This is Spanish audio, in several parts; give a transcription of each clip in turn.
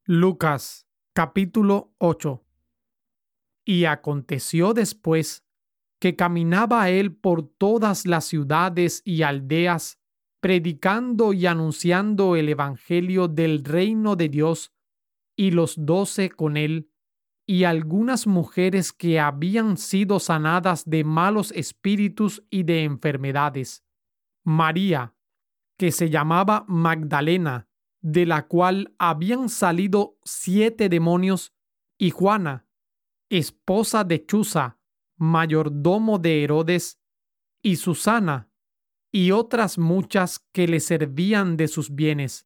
Lucas, capítulo 8. Y aconteció después que caminaba él por todas las ciudades y aldeas, predicando y anunciando el evangelio del reino de Dios, y los 12 con él, y algunas mujeres que habían sido sanadas de malos espíritus y de enfermedades. María, que se llamaba Magdalena, de la cual habían salido 7 demonios, y Juana, esposa de Chuza, mayordomo de Herodes, y Susana, y otras muchas que le servían de sus bienes.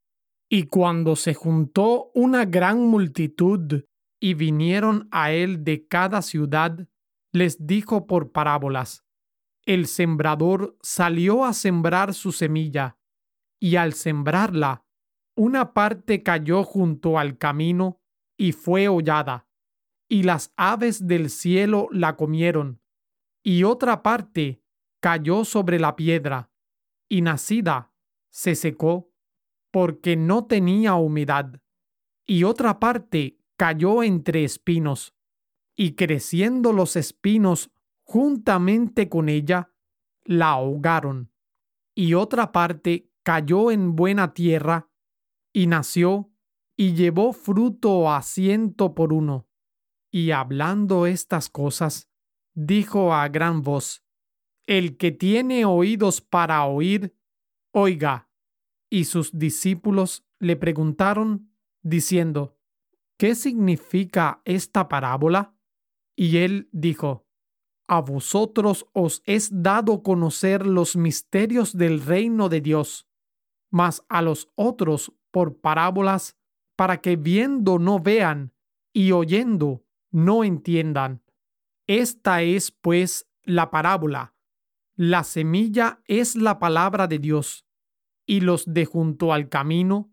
Y cuando se juntó una gran multitud y vinieron a él de cada ciudad, les dijo por parábolas: El sembrador salió a sembrar su semilla, y al sembrarla, una parte cayó junto al camino y fue hollada, y las aves del cielo la comieron, y otra parte cayó sobre la piedra, y nacida se secó, porque no tenía humedad, y otra parte cayó entre espinos, y creciendo los espinos juntamente con ella, la ahogaron, y otra parte cayó en buena tierra, y nació, y llevó fruto a 100 por 1. Y hablando estas cosas, dijo a gran voz: El que tiene oídos para oír, oiga. Y sus discípulos le preguntaron, diciendo: ¿Qué significa esta parábola? Y él dijo: A vosotros os es dado conocer los misterios del reino de Dios, mas a los otros por parábolas, para que viendo no vean, y oyendo no entiendan. Esta es, pues, la parábola. La semilla es la palabra de Dios, y los de junto al camino,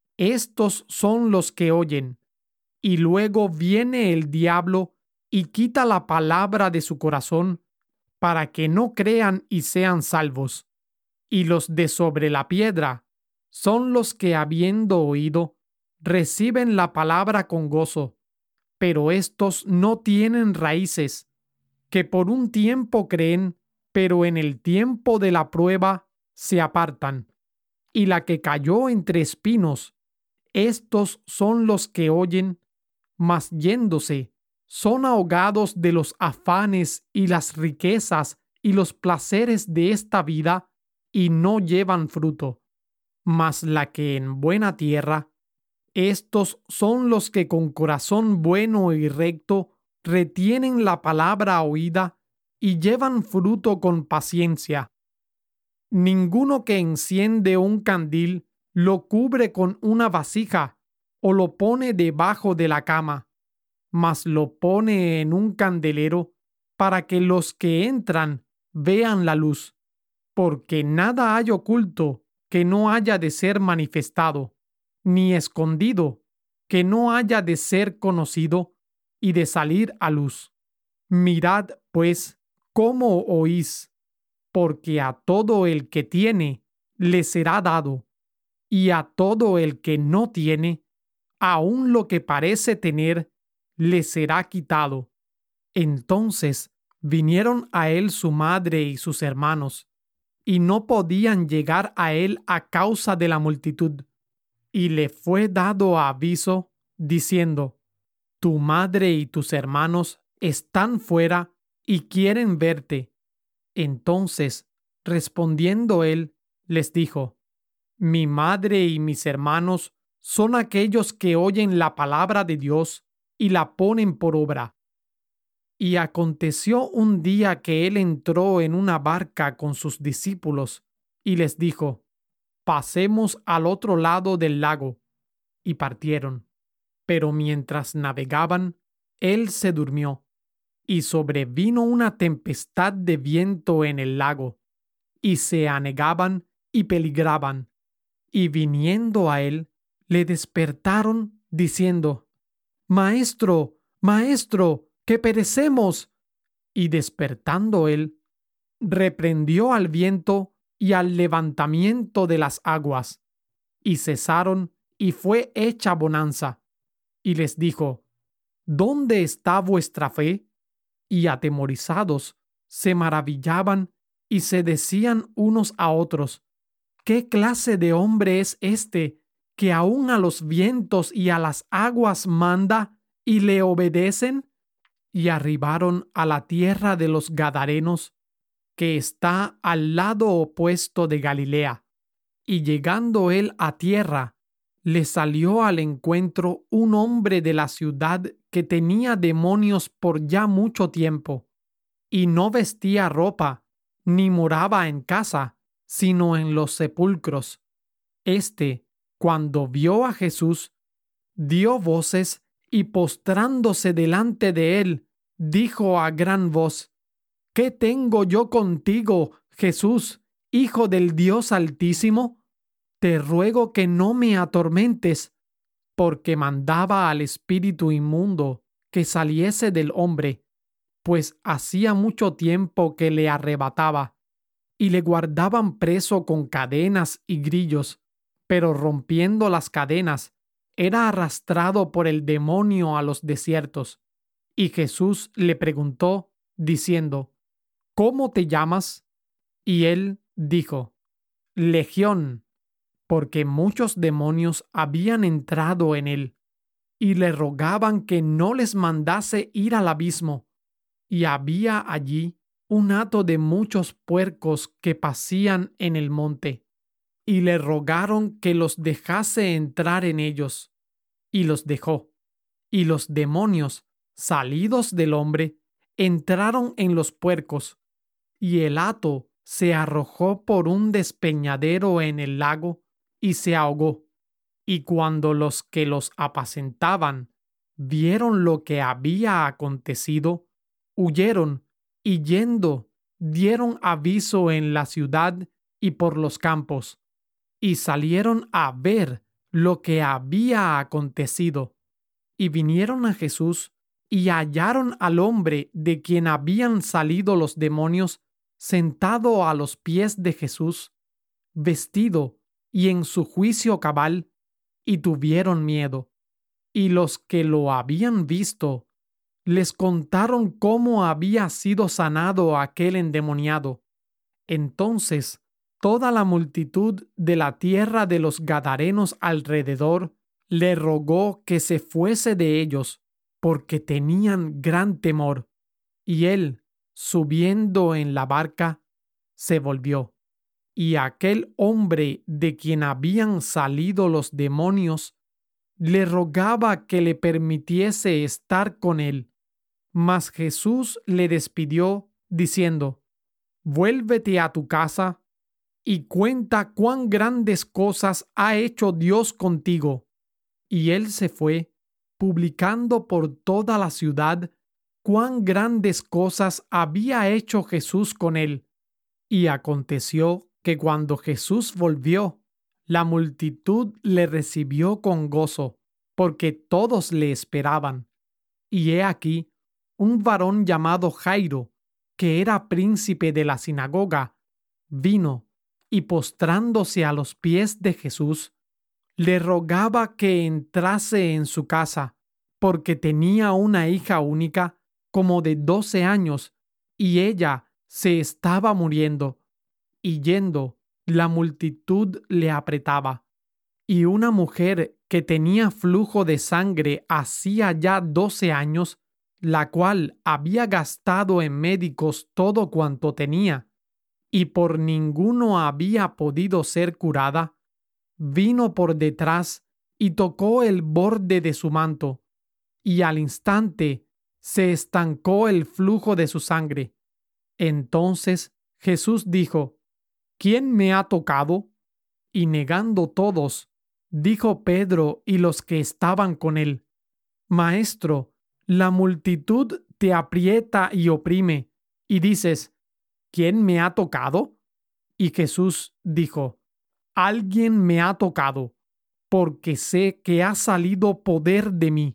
estos son los que oyen, y luego viene el diablo y quita la palabra de su corazón, para que no crean y sean salvos. Y los de sobre la piedra son los que, habiendo oído, reciben la palabra con gozo, pero estos no tienen raíces, que por un tiempo creen, pero en el tiempo de la prueba se apartan. Y la que cayó entre espinos, estos son los que oyen, mas yéndose, son ahogados de los afanes y las riquezas y los placeres de esta vida, y no llevan fruto. Mas la que en buena tierra, estos son los que con corazón bueno y recto retienen la palabra oída y llevan fruto con paciencia. Ninguno que enciende un candil lo cubre con una vasija o lo pone debajo de la cama, mas lo pone en un candelero para que los que entran vean la luz, porque nada hay oculto que no haya de ser manifestado, ni escondido que no haya de ser conocido y de salir a luz. Mirad, pues, cómo oís, porque a todo el que tiene le será dado, y a todo el que no tiene, aun lo que parece tener, le será quitado. Entonces vinieron a él su madre y sus hermanos, y no podían llegar a él a causa de la multitud. Y le fue dado aviso, diciendo: Tu madre y tus hermanos están fuera y quieren verte. Entonces, respondiendo él, les dijo: Mi madre y mis hermanos son aquellos que oyen la palabra de Dios y la ponen por obra. Y aconteció un día que él entró en una barca con sus discípulos y les dijo: Pasemos al otro lado del lago. Y partieron. Pero mientras navegaban, él se durmió, y sobrevino una tempestad de viento en el lago, y se anegaban y peligraban. Y viniendo a él, le despertaron, diciendo: Maestro, maestro, que perecemos. Y despertando él, reprendió al viento y al levantamiento de las aguas, y cesaron, y fue hecha bonanza. Y les dijo: ¿Dónde está vuestra fe? Y atemorizados se maravillaban y se decían unos a otros: ¿Qué clase de hombre es este que aun a los vientos y a las aguas manda y le obedecen? Y arribaron a la tierra de los Gadarenos, que está al lado opuesto de Galilea. Y llegando él a tierra, le salió al encuentro un hombre de la ciudad que tenía demonios por ya mucho tiempo, y no vestía ropa, ni moraba en casa, sino en los sepulcros. Este, cuando vio a Jesús, dio voces y postrándose delante de él, dijo a gran voz: ¿Qué tengo yo contigo, Jesús, Hijo del Dios Altísimo? Te ruego que no me atormentes, porque mandaba al espíritu inmundo que saliese del hombre, pues hacía mucho tiempo que le arrebataba, y le guardaban preso con cadenas y grillos, pero rompiendo las cadenas, era arrastrado por el demonio a los desiertos. Y Jesús le preguntó, diciendo: ¿Cómo te llamas? Y él dijo: Legión, porque muchos demonios habían entrado en él, y le rogaban que no les mandase ir al abismo. Y había allí un hato de muchos puercos que pacían en el monte, y le rogaron que los dejase entrar en ellos, y los dejó. Y los demonios, salidos del hombre, entraron en los puercos, y el hato se arrojó por un despeñadero en el lago y se ahogó. Y cuando los que los apacentaban vieron lo que había acontecido, huyeron y yendo dieron aviso en la ciudad y por los campos, y salieron a ver lo que había acontecido. Y vinieron a Jesús y hallaron al hombre de quien habían salido los demonios sentado a los pies de Jesús, vestido y en su juicio cabal, y tuvieron miedo. Y los que lo habían visto les contaron cómo había sido sanado aquel endemoniado. Entonces toda la multitud de la tierra de los Gadarenos alrededor le rogó que se fuese de ellos, porque tenían gran temor. Y él, subiendo en la barca, se volvió. Y aquel hombre de quien habían salido los demonios le rogaba que le permitiese estar con él. Mas Jesús le despidió, diciendo: Vuélvete a tu casa y cuenta cuán grandes cosas ha hecho Dios contigo. Y él se fue, publicando por toda la ciudad cuán grandes cosas había hecho Jesús con él. Y aconteció que cuando Jesús volvió, la multitud le recibió con gozo, porque todos le esperaban. Y he aquí, un varón llamado Jairo, que era príncipe de la sinagoga, vino y postrándose a los pies de Jesús, le rogaba que entrase en su casa, porque tenía una hija única, como de 12 años, y ella se estaba muriendo. Y yendo, la multitud le apretaba. Y una mujer que tenía flujo de sangre hacía ya 12 años, la cual había gastado en médicos todo cuanto tenía, y por ninguno había podido ser curada, vino por detrás y tocó el borde de su manto, y al instante se estancó el flujo de su sangre. Entonces Jesús dijo: ¿Quién me ha tocado? Y negando todos, dijo Pedro y los que estaban con él: Maestro, la multitud te aprieta y oprime, y dices: ¿Quién me ha tocado? Y Jesús dijo: Alguien me ha tocado, porque sé que ha salido poder de mí.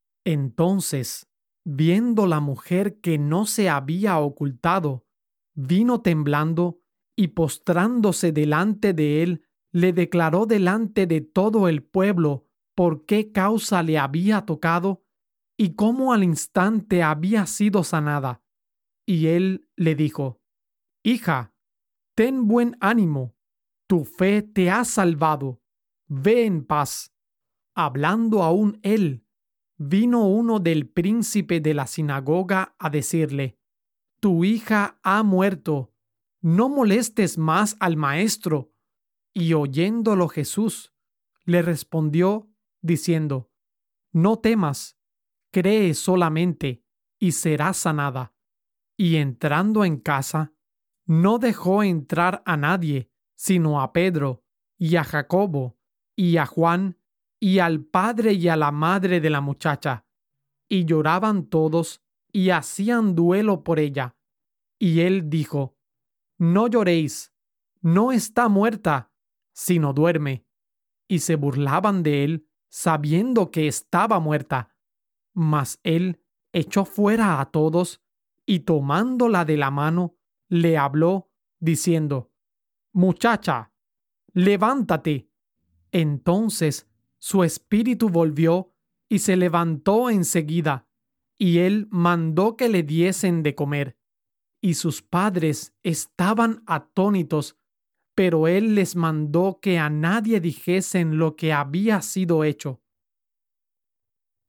Entonces, viendo la mujer que no se había ocultado, vino temblando y postrándose delante de él, le declaró delante de todo el pueblo por qué causa le había tocado y cómo al instante había sido sanada. Y él le dijo: Hija, ten buen ánimo, tu fe te ha salvado, ve en paz. Hablando aún él, vino uno del príncipe de la sinagoga a decirle: Tu hija ha muerto, no molestes más al maestro. Y oyéndolo Jesús, le respondió diciendo: No temas, cree solamente, y será sanada. Y entrando en casa, no dejó entrar a nadie, sino a Pedro, y a Jacobo, y a Juan, y al padre y a la madre de la muchacha. Y lloraban todos, y hacían duelo por ella. Y él dijo: No lloréis, no está muerta, sino duerme. Y se burlaban de él, sabiendo que estaba muerta. Mas él echó fuera a todos, y tomándola de la mano, le habló, diciendo: Muchacha, levántate. Entonces su espíritu volvió, y se levantó enseguida, y él mandó que le diesen de comer. Y sus padres estaban atónitos, pero él les mandó que a nadie dijesen lo que había sido hecho.